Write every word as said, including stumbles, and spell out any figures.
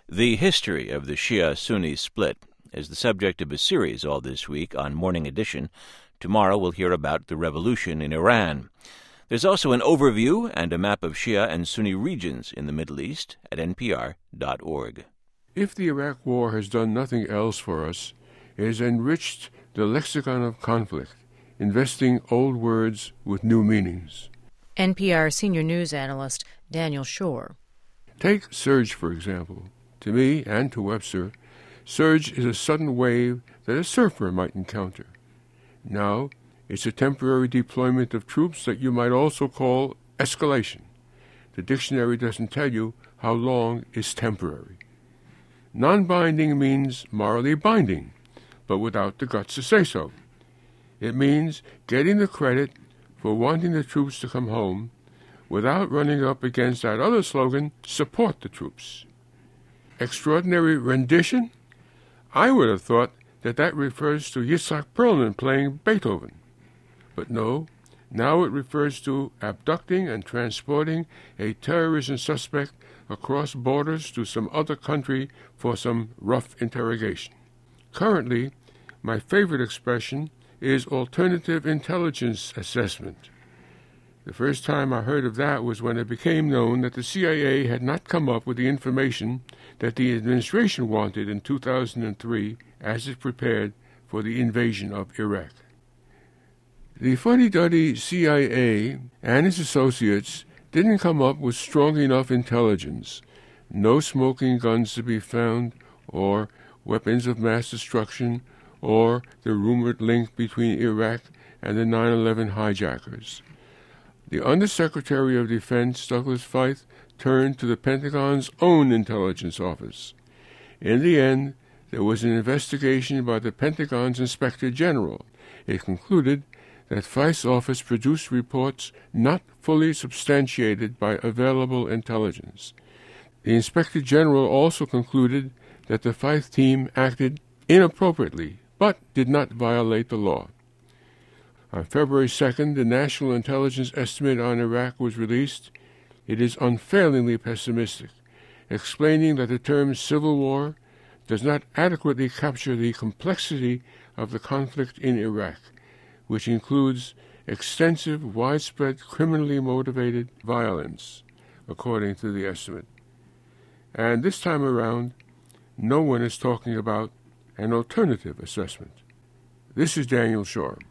The history of the Shia-Sunni split is the subject of a series all this week on Morning Edition. Tomorrow we'll hear about the revolution in Iran. There's also an overview and a map of Shia and Sunni regions in the Middle East at N P R dot org. If the Iraq War has done nothing else for us, it has enriched the lexicon of conflict, investing old words with new meanings. N P R senior news analyst Daniel Schorr. Take surge, for example. To me, and to Webster, surge is a sudden wave that a surfer might encounter. Now, it's a temporary deployment of troops that you might also call escalation. The dictionary doesn't tell you how long is temporary. Non-binding means morally binding, but without the guts to say so. It means getting the credit for wanting the troops to come home without running up against that other slogan, support the troops. Extraordinary rendition? I would have thought that that refers to Yitzhak Perlman playing Beethoven. But no, now it refers to abducting and transporting a terrorism suspect across borders to some other country for some rough interrogation. Currently, my favorite expression is alternative intelligence assessment. The first time I heard of that was when it became known that the C I A had not come up with the information that the administration wanted in two thousand three as it prepared for the invasion of Iraq. The fuddy-duddy C I A and its associates didn't come up with strong enough intelligence. No smoking guns to be found, or weapons of mass destruction, or the rumored link between Iraq and the nine eleven hijackers. The Undersecretary of Defense, Douglas Feith, turned to the Pentagon's own intelligence office. In the end, there was an investigation by the Pentagon's Inspector General. It concluded that Feith's office produced reports not fully substantiated by available intelligence. The Inspector General also concluded that the Feith team acted inappropriately, but did not violate the law. On February second, the National Intelligence Estimate on Iraq was released. It is unfailingly pessimistic, explaining that the term civil war does not adequately capture the complexity of the conflict in Iraq, which includes extensive, widespread, criminally motivated violence, according to the estimate. And this time around, no one is talking about an alternative assessment. This is Daniel Schorr.